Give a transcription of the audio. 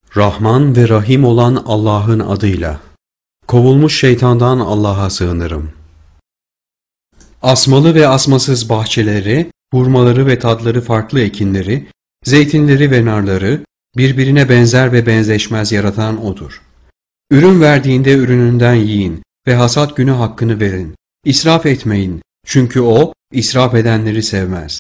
Rahman ve Rahim olan Allah'ın adıyla. Kovulmuş şeytandan Allah'a sığınırım. Asmalı ve asmasız bahçeleri, hurmaları ve tadları farklı ekinleri, zeytinleri ve narları, birbirine benzer ve benzeşmez yaratan O'dur. Ürün verdiğinde ürününden yiyin ve hasat günü hakkını verin. İsraf etmeyin, çünkü O, israf edenleri sevmez.